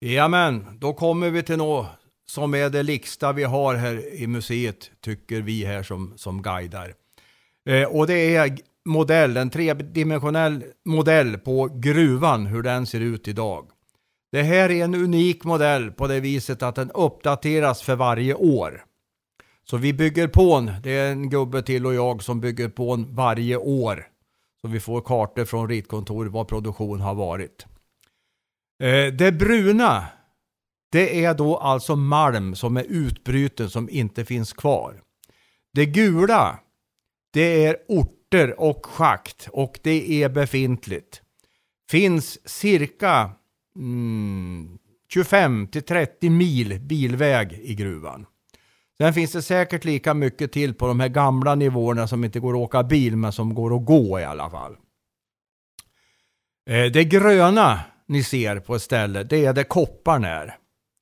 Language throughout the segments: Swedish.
Jamen, då kommer vi till något som är det liksta vi har här i museet, tycker vi här som guidar. Och det är en tredimensionell modell på gruvan, hur den ser ut idag. Det här är en unik modell på det viset att den uppdateras för varje år. Så vi bygger på den, det är en gubbe till och jag som bygger på den varje år. Så vi får kartor från ritkontor vad produktion har varit. Det bruna, det är då alltså malm som är utbruten som inte finns kvar. Det gula, det är orter och schakt och det är befintligt. Finns cirka 25-30 mil bilväg i gruvan. Sen finns det säkert lika mycket till på de här gamla nivåerna som inte går att åka bil men som går att gå i alla fall. Det gröna ni ser på ett ställe, det är där kopparn är.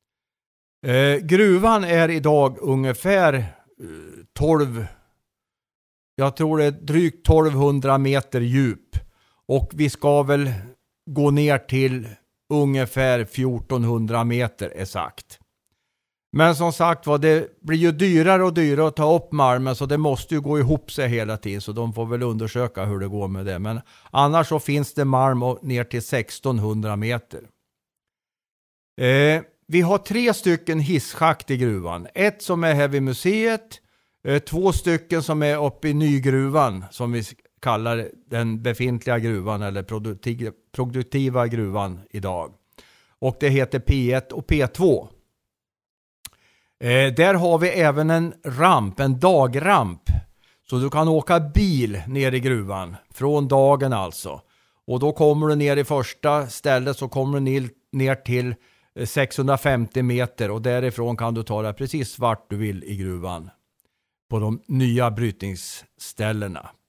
Gruvan är idag ungefär 12, jag tror det är drygt 1200 meter djup. Och vi ska väl gå ner till ungefär 1400 meter exakt. Men som sagt var, det blir ju dyrare och dyrare att ta upp malmen, så det måste ju gå ihop sig hela tiden, så de får väl undersöka hur det går med det. Men annars så finns det malm ner till 1600 meter. Vi har 3 stycken hisschakt i gruvan. Ett som är här vid museet, 2 stycken som är uppe i nygruvan som vi kallar den befintliga gruvan eller produktiva gruvan idag. Och det heter P1 och P2. Där har vi även en ramp, en dagramp. Så du kan åka bil ner i gruvan. Från dagen alltså. Och då kommer du ner i första stället, så kommer du ner till 650 meter. Och därifrån kan du ta det precis vart du vill i gruvan. På de nya brytningsställena.